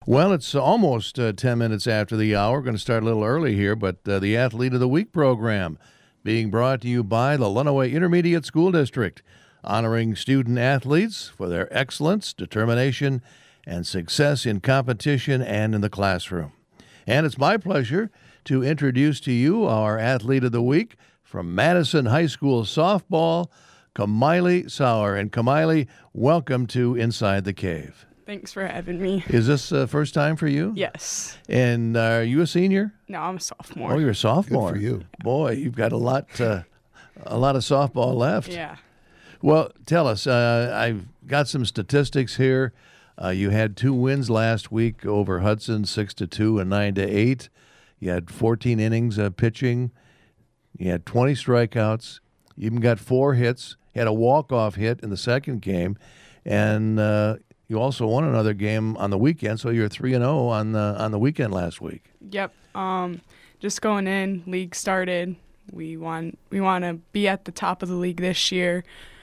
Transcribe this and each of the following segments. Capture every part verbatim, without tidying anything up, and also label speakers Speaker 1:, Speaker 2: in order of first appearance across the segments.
Speaker 1: Well, it's almost uh, ten minutes after the hour. We're going to start a little early here, but uh, the Athlete of the Week program being brought to you by the Lenawee Intermediate School District, honoring student athletes for their excellence, determination, and success in competition and in the classroom. And it's my pleasure to introduce to you our Athlete of the Week from Madison High School softball, Kamiley Sauer. And Kamiley, welcome to Inside the Cave.
Speaker 2: Thanks for having me.
Speaker 1: Is this the uh, first time for you?
Speaker 2: Yes.
Speaker 1: And uh, are you a senior?
Speaker 2: No, I'm a sophomore.
Speaker 1: Oh, you're a sophomore.
Speaker 3: Good for you.
Speaker 1: Boy, you've got a lot, uh, a lot of softball left.
Speaker 2: Yeah.
Speaker 1: Well, tell us. Uh, I've got some statistics here. Uh, you had two wins last week over Hudson, six to two and nine to eight. You had fourteen innings of pitching. You had twenty strikeouts. You even got four hits. You had a walk-off hit in the second game, and uh, you also won another game on the weekend. So you're three and zero on the on the weekend last week.
Speaker 2: Yep. Um, just going in, league started. We want we want to be at the top of the league this year.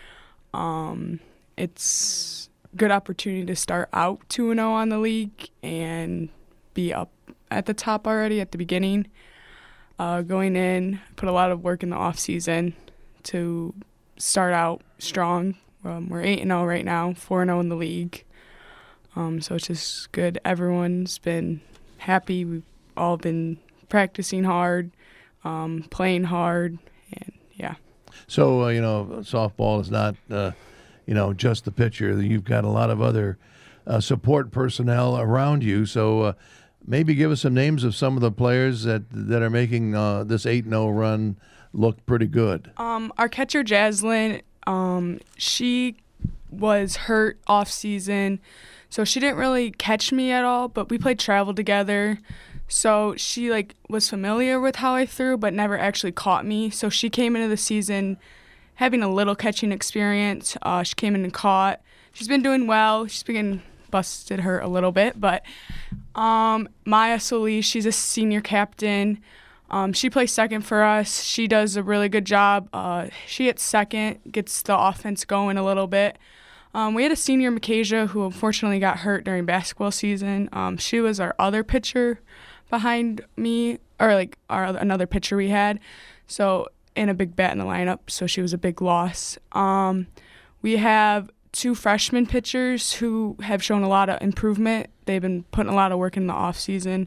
Speaker 2: Um, it's good opportunity to start out two and zero on the league and be up at the top already at the beginning. Uh, going in, put a lot of work in the off season to start out strong. Um, we're eight and zero right now, four and zero in the league. Um, so it's just good. Everyone's been happy. We've all been practicing hard, um, playing hard, and yeah.
Speaker 1: So, uh, you know, softball is not, uh, you know, just the pitcher. You've got a lot of other uh, support personnel around you. So uh, maybe give us some names of some of the players that, that are making uh, this eight and oh run look pretty good.
Speaker 2: Um, our catcher, Jaslyn, um, she was hurt off season. So she didn't really catch me at all, but we played travel together. So she like was familiar with how I threw, but never actually caught me. So she came into the season having a little catching experience. Uh, she came in and caught. She's been doing well. She's been busted her a little bit, but um, Maya Solis, she's a senior captain. Um, she plays second for us. She does a really good job. Uh, she hits second, gets the offense going a little bit. Um, we had a senior, Makasia, who unfortunately got hurt during basketball season. Um, she was our other pitcher behind me, or like our another pitcher we had. So, and a big bat in the lineup, so she was a big loss. Um, we have two freshman pitchers who have shown a lot of improvement. They've been putting a lot of work in the off season.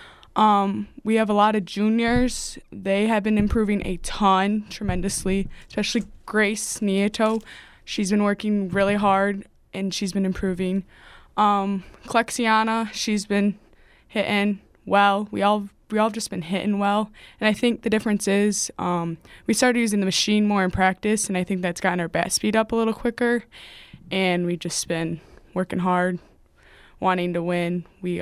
Speaker 2: Um, we have a lot of juniors. They have been improving a ton, tremendously, especially Grace Nieto. She's been working really hard, and she's been improving. Um, Clexiana, she's been hitting well. We all we all just been hitting well, and I think the difference is um, we started using the machine more in practice, and I think that's gotten our bat speed up a little quicker. And we've just been working hard, wanting to win. We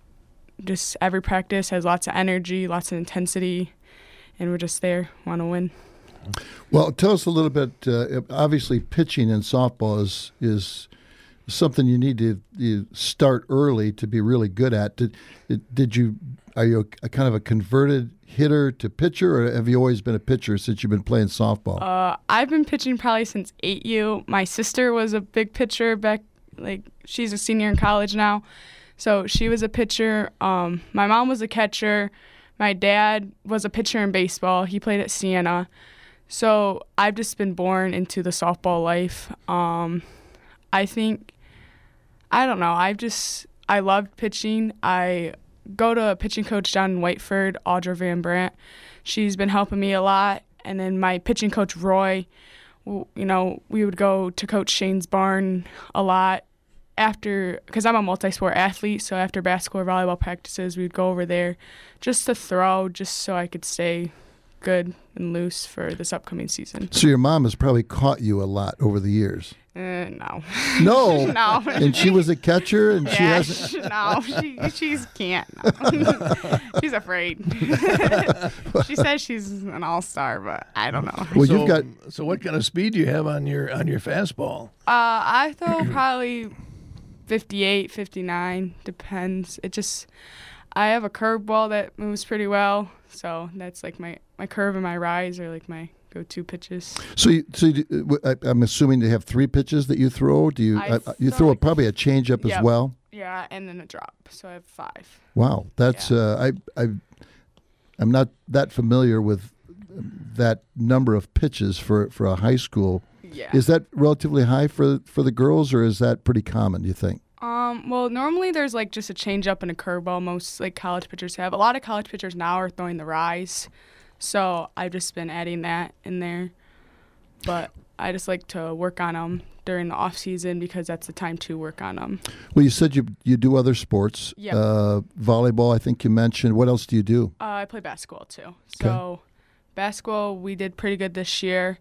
Speaker 2: just every practice has lots of energy, lots of intensity, and we're just there, want to win.
Speaker 3: Well, tell us a little bit. Uh, obviously, pitching in softball is is something you need to you start early to be really good at. Did did you are you a, a kind of a converted hitter to pitcher, or have you always been a pitcher since you've been playing softball?
Speaker 2: Uh, I've been pitching probably since eight U. My sister was a big pitcher back. Like she's a senior in college now, so she was a pitcher. Um, my mom was a catcher. My dad was a pitcher in baseball. He played at Siena. So I've just been born into the softball life. Um, I think, I don't know, I've just, I loved pitching. I go to a pitching coach down in Whiteford, Audra Van Brandt. She's been helping me a lot. And then my pitching coach, Roy, you know, we would go to Coach Shane's barn a lot after, because I'm a multi-sport athlete, so after basketball or volleyball practices, we'd go over there just to throw, just so I could stay good and loose for this upcoming season.
Speaker 3: So your mom has probably caught you a lot over the years.
Speaker 2: Uh, no.
Speaker 3: No.
Speaker 2: No.
Speaker 3: And she was a catcher, and
Speaker 2: yeah,
Speaker 3: she hasn't.
Speaker 2: She, no, she she's can't. No. She's afraid. She says she's an all-star, but I don't know.
Speaker 3: Well,
Speaker 1: so,
Speaker 3: you've got.
Speaker 1: So what kind of speed do you have on your on your fastball?
Speaker 2: Uh, I throw probably fifty-eight, fifty-nine. Depends. It just. I have a curveball that moves pretty well, so that's like my, my curve and my rise are like my go-to pitches.
Speaker 3: So, you, so you, I, I'm assuming you have three pitches that you throw. Do you?
Speaker 2: I
Speaker 3: I, you
Speaker 2: throw
Speaker 3: throw a,
Speaker 2: like-
Speaker 3: probably a changeup
Speaker 2: Yep.
Speaker 3: as well.
Speaker 2: Yep. Yeah, and then a drop. So I have five.
Speaker 3: Wow, that's
Speaker 2: Yeah.
Speaker 3: uh, I I I'm not that familiar with that number of pitches for, for a high school.
Speaker 2: Yeah.
Speaker 3: Is that relatively high for for the girls, or is that pretty common, do you think?
Speaker 2: Um, well, normally there's like just a change up and a curveball most like college pitchers have. A lot of college pitchers now are throwing the rise. So I've just been adding that in there. But I just like to work on them during the off season because that's the time to work on them.
Speaker 3: Well, you said you you do other sports.
Speaker 2: Yep.
Speaker 3: Uh, volleyball, I think you mentioned. What else do you do?
Speaker 2: Uh, I play basketball too. So basketball, we did pretty good this year.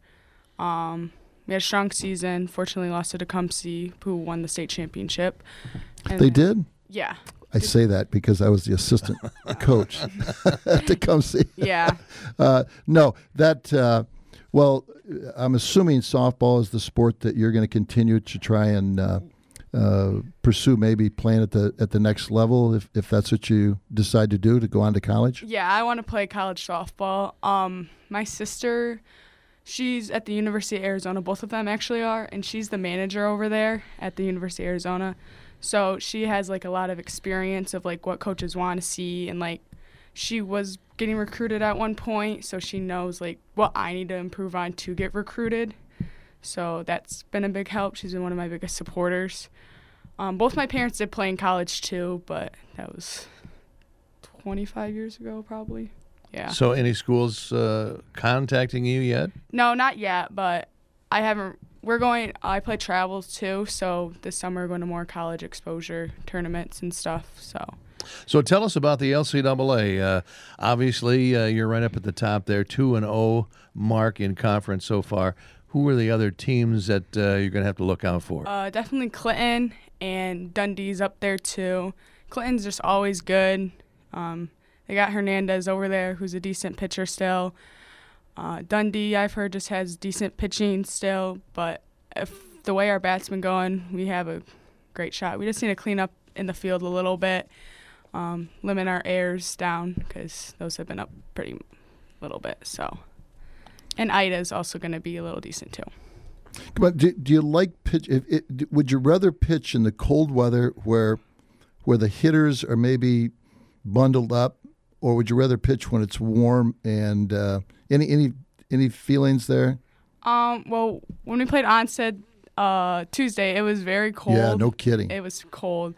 Speaker 2: Um, we had a strong season. Fortunately, lost to Tecumseh, who won the state championship. And
Speaker 3: They
Speaker 2: then-
Speaker 3: did?
Speaker 2: Yeah.
Speaker 3: I say that because I was the assistant coach at Tecumseh.
Speaker 2: Yeah.
Speaker 3: Uh, no, that, uh, well, I'm assuming softball is the sport that you're going to continue to try and uh, uh, pursue, maybe playing at the at the next level, if, if that's what you decide to do, to go on to college.
Speaker 2: Yeah, I want to play college softball. Um, my sister, she's at the University of Arizona. Both of them actually are, and she's the manager over there at the University of Arizona. So she has like a lot of experience of like what coaches want to see, and like she was getting recruited at one point, so she knows like what I need to improve on to get recruited. So that's been a big help. She's been one of my biggest supporters. Um, both my parents did play in college too, but that was twenty-five years ago probably. Yeah.
Speaker 1: So, any schools uh, contacting you yet?
Speaker 2: No, not yet, but I haven't. We're going. I play travels too, so this summer we're going to more college exposure tournaments and stuff. So.
Speaker 1: So, tell us about the L C double A. Uh, obviously, uh, you're right up at the top there, two and oh mark in conference so far. Who are the other teams that uh, you're going to have to look out for?
Speaker 2: Uh, definitely Clinton and Dundee's up there too. Clinton's just always good. Um, they got Hernandez over there, who's a decent pitcher still. Uh, Dundee, I've heard, just has decent pitching still, but if the way our bat's been going, we have a great shot. We just need to clean up in the field a little bit, um, limit our errors down because those have been up pretty little bit. So, and Ida's also going to be a little decent too.
Speaker 3: But do, do you like pitch? If it, would you rather pitch in the cold weather where where the hitters are maybe bundled up, or would you rather pitch when it's warm? And uh, any any any feelings there?
Speaker 2: Um. Well, when we played Onstead uh, Tuesday, it was very cold.
Speaker 3: Yeah, no kidding.
Speaker 2: It was cold.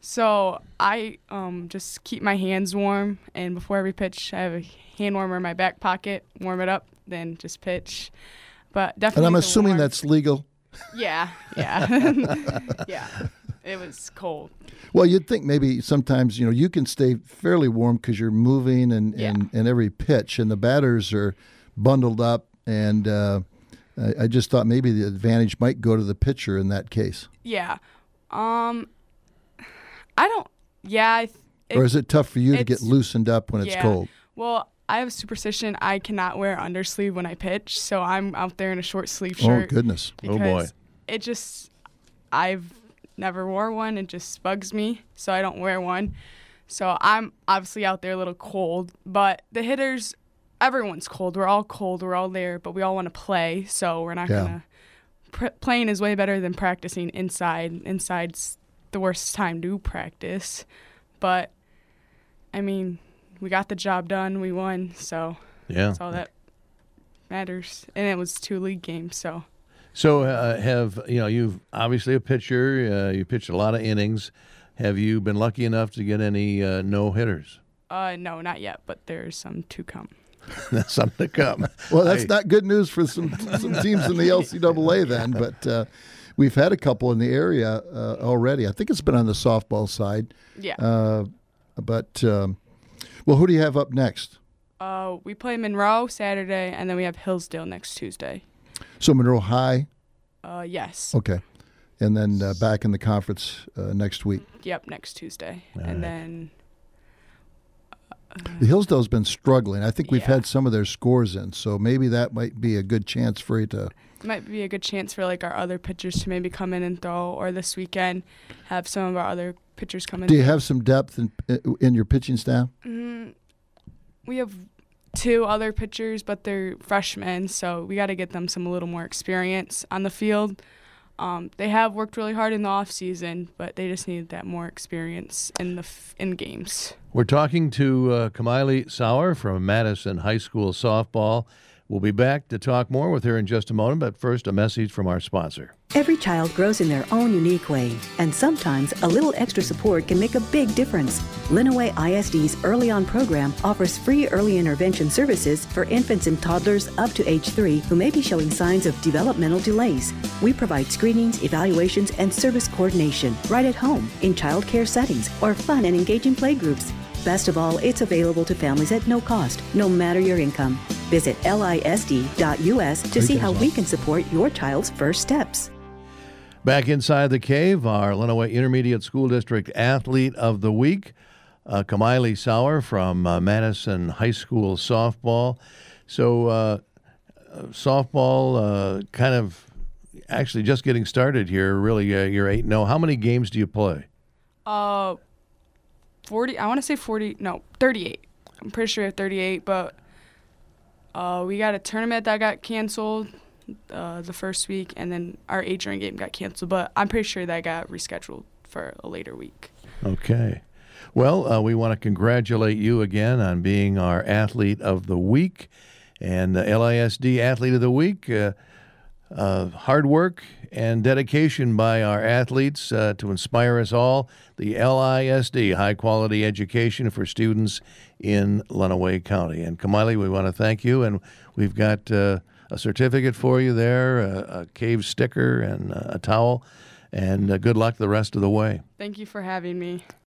Speaker 2: So I um just keep my hands warm, and before every pitch, I have a hand warmer in my back pocket, warm it up, then just pitch. But definitely.
Speaker 3: And I'm
Speaker 2: the
Speaker 3: assuming
Speaker 2: warm-
Speaker 3: that's legal.
Speaker 2: Yeah, yeah, yeah. It was cold.
Speaker 3: Well, you'd think maybe sometimes, you know, you can stay fairly warm because you're moving and,
Speaker 2: Yeah.
Speaker 3: and, and every pitch, and the batters are bundled up. And uh, I, I just thought maybe the advantage might go to the pitcher in that case.
Speaker 2: Yeah. Um. I don't. Yeah. I th-
Speaker 3: Or is it tough for you to get
Speaker 2: it's-
Speaker 3: loosened up when it's
Speaker 2: yeah.
Speaker 3: cold?
Speaker 2: Well, I have a superstition. I cannot wear undersleeve when I pitch, so I'm out there in a short sleeve
Speaker 3: Oh,
Speaker 2: shirt.
Speaker 3: goodness.
Speaker 1: Oh, boy.
Speaker 2: because It just, I've never wore one. It just bugs me, so I don't wear one. So I'm obviously out there a little cold, but the hitters, everyone's cold. We're all cold. We're all there, but we all want to play, so we're not
Speaker 3: Yeah.
Speaker 2: gonna. Pr- playing is way better than practicing inside. Inside's the worst time to practice, but I mean, we got the job done. We won, so
Speaker 1: Yeah.
Speaker 2: that's all that matters. And it was two league games, so.
Speaker 1: So, uh, have you know? You've obviously a pitcher. Uh, you pitched a lot of innings. Have you been lucky enough to get any uh, no hitters?
Speaker 2: Uh, no, not yet, but there's some to come.
Speaker 1: That's something to come.
Speaker 3: Well, that's
Speaker 1: I-
Speaker 3: not good news for some some teams in the L C double A then, but uh, we've had a couple in the area uh, already. I think it's been on the softball side.
Speaker 2: Yeah.
Speaker 3: Uh, but, um, well, who do you have up next?
Speaker 2: Uh, we play Monroe Saturday, and then we have Hillsdale next Tuesday.
Speaker 3: So Monroe High,
Speaker 2: Uh, yes.
Speaker 3: okay. And then uh, back in the conference uh, next week.
Speaker 2: Yep, next Tuesday.
Speaker 1: All
Speaker 2: and
Speaker 1: right.
Speaker 2: then,
Speaker 3: The Hillsdale's been struggling. I think we've
Speaker 2: Yeah.
Speaker 3: had some of their scores in, so maybe that might be a good chance for you to.
Speaker 2: it might be a good chance for like our other pitchers to maybe come in and throw, or this weekend have some of our other pitchers come in.
Speaker 3: Do you have some depth in, in your pitching staff?
Speaker 2: Mm, we have two other pitchers, but they're freshmen, so we got to get them some a little more experience on the field. Um, they have worked really hard in the off season, but they just need that more experience in the f- in games.
Speaker 1: We're talking to uh, Kamiley Sauer from Madison High School softball. We'll be back to talk more with her in just a moment, but first, a message from our sponsor.
Speaker 4: Every child grows in their own unique way, and sometimes a little extra support can make a big difference. Lenawee I S D's Early On program offers free early intervention services for infants and toddlers up to age three who may be showing signs of developmental delays. We provide screenings, evaluations, and service coordination right at home, in child care settings, or fun and engaging playgroups. Best of all, it's available to families at no cost, no matter your income. Visit L I S D dot U S to see how we can support your child's first steps.
Speaker 1: Back inside the cave, our Lenawee Intermediate School District Athlete of the Week, uh, Kamiley Sauer from uh, Madison High School softball. So uh, softball uh, kind of actually just getting started here. Really, uh, you're eight and oh. How many games do you play?
Speaker 2: Uh, forty. I want to say forty. No, thirty-eight. I'm pretty sure we have thirty-eight, but uh, we got a tournament that got canceled uh, the first week, and then our Adrian game got canceled. But I'm pretty sure that got rescheduled for a later week.
Speaker 1: Okay. Well, uh, we want to congratulate you again on being our Athlete of the Week, and the L I S D Athlete of the Week. Uh, Uh, hard work and dedication by our athletes uh, to inspire us all. The L I S D, high quality education for students in Lenawee County. And Kamiley, we want to thank you, and we've got uh, a certificate for you there, a, a cave sticker, and a towel. And uh, good luck the rest of the way.
Speaker 2: Thank you for having me.